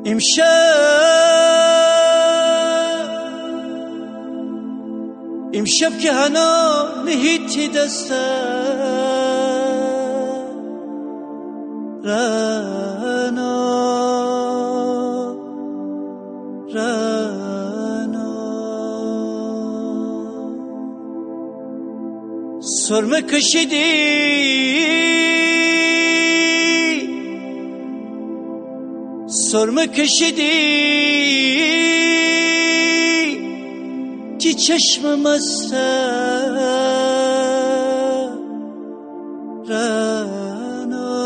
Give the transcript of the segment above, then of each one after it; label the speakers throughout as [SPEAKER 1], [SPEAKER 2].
[SPEAKER 1] امشب که هنا نهیتی دسته رانا سرمه کشیدی که چشمم است رانا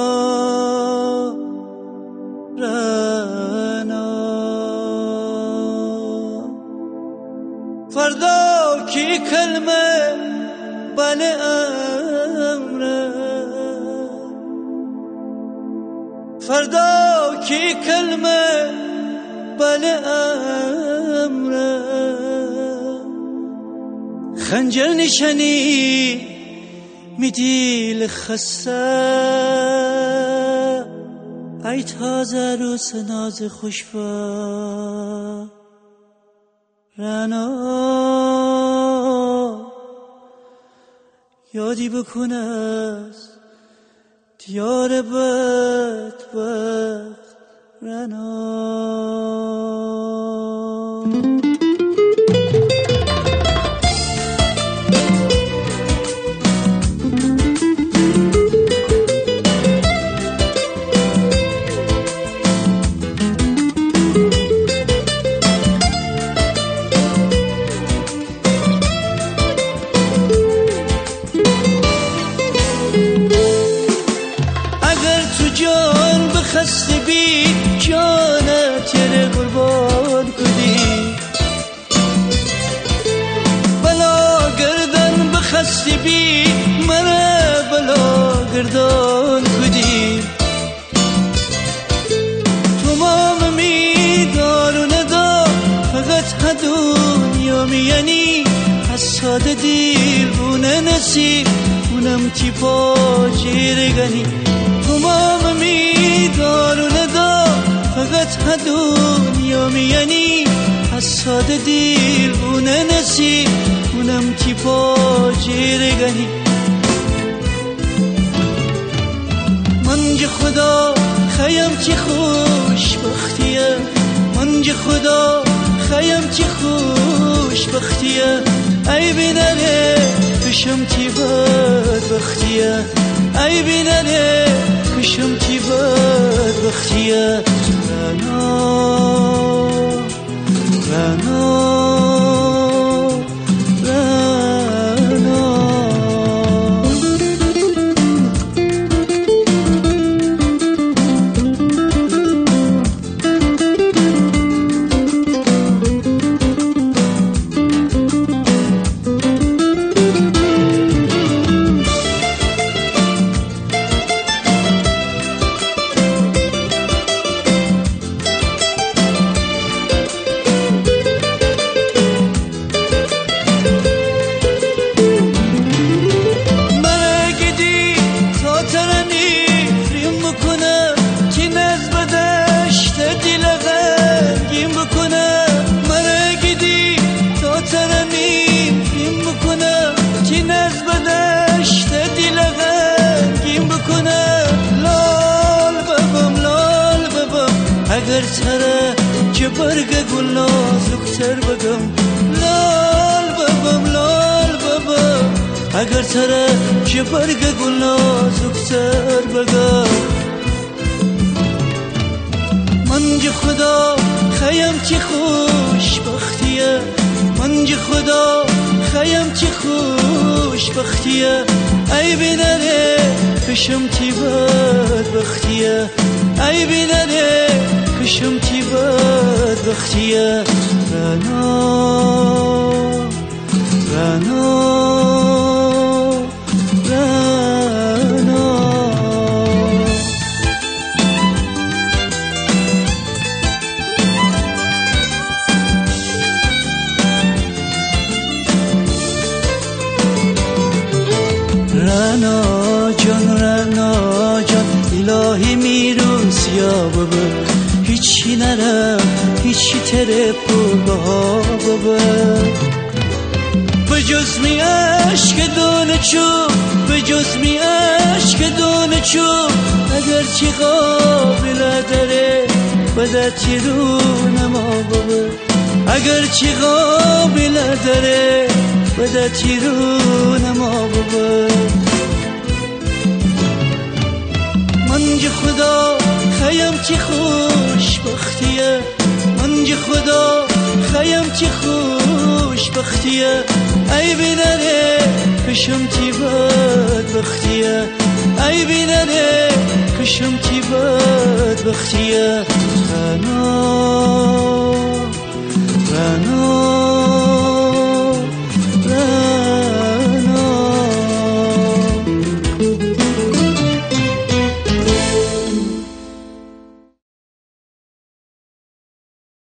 [SPEAKER 1] فردا کی کلمه بله امره فردا کی کلمه بله امره خنجر نشانی میدی لخسته ای تازه روز ناز خوشبا رانا یادی بکن از دیار بدبخت رانا خسته بی جانت یه قربان کدی بلا گردن بخسته بی من بلا گردان کدی تمام می دار و ندا فقط ها دنیا میانی از ساده دیر بونه نصیب اونم تی پا جیرگانی تمام می دار و ندا فقط ها دنیا میانی از ساده دیر بونه نصیب اونم تی پا جیرگانی منج خدا خیم چی خوش بختیه منج خدا خیم چی خوش بختیه ای بینره کشم تی بد بختیه ای بینره کشم تی بد بختیه اگر تره که برگ گل نازکتر بگم لال بابا اگر تره که برگ گل نازکتر بگم منج خدا خیم چی خوش بختیه منج خدا خیم چی خوش بختیه ای بینره کشم تی بد بختیه ای بینره کشم تی بد بختیه رنا جان الهی میروز یا بابا هیچ هیچی نرم هیچی تره بابا به جز می عشق دونه چوب به جز می عشق دونه چوب اگر چی قابل داره بدتی رو نما بابا اگر چی قابل داره بدتی رو نما بابا من جه خدا خیم چی خوش بختیه من جه خدا خیم چی خوش بختیه ای بینره کشم چی بد بختیه ای بینره کشم چی بد بختیه تنها